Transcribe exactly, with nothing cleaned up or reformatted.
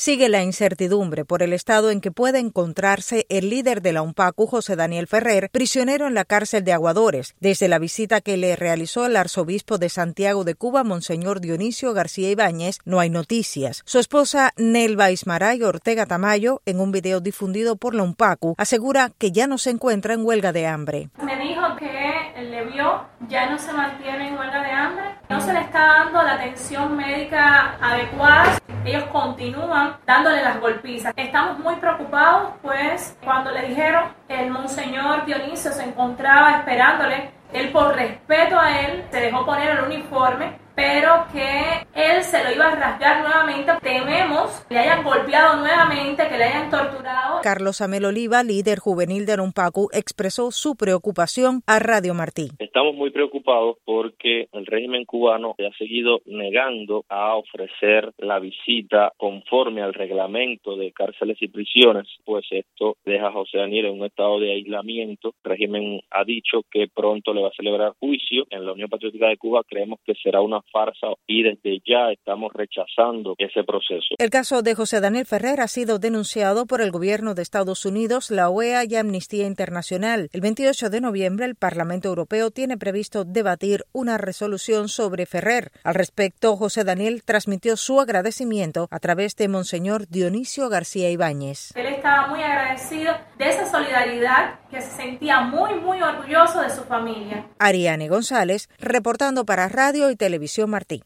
Sigue la incertidumbre por el estado en que puede encontrarse el líder de la UNPACU, José Daniel Ferrer, prisionero en la cárcel de Aguadores, desde la visita que le realizó el arzobispo de Santiago de Cuba, Monseñor Dionisio García Ibáñez. No hay noticias. Su esposa, Nelva Ismaray Ortega Tamayo, en un video difundido por la UNPACU, asegura que ya no se encuentra en huelga de hambre. Me dijo que le vio, ya no se mantiene en huelga de hambre, no se le está dando la atención médica adecuada. Ellos continúan dándole las golpizas. Estamos muy preocupados, pues cuando le dijeron que el monseñor Dionisio se encontraba esperándole, él por respeto a él se dejó poner el uniforme, pero que él se lo iba a rasgar nuevamente. Tememos que le hayan golpeado nuevamente, que le hayan torturado. Carlos Amel Oliva, líder juvenil de la UNPACU, expresó su preocupación a Radio Martí. Estamos muy preocupados porque el régimen cubano ha seguido negando a ofrecer la visita conforme al reglamento de cárceles y prisiones, pues esto deja a José Daniel en un estado de aislamiento. El régimen ha dicho que pronto le va a celebrar juicio. En la Unión Patriótica de Cuba creemos que será una farsa y desde ya estamos rechazando ese proceso. El caso de José Daniel Ferrer ha sido denunciado por el gobierno de Estados Unidos, la O E A y Amnistía Internacional. El veintiocho de noviembre, el Parlamento Europeo tiene previsto debatir una resolución sobre Ferrer. Al respecto, José Daniel transmitió su agradecimiento a través de Monseñor Dionisio García Ibáñez. Él estaba muy agradecido de esa solidaridad, que se sentía muy, muy orgulloso de su familia. Ariane González, reportando para Radio y Televisión Martí.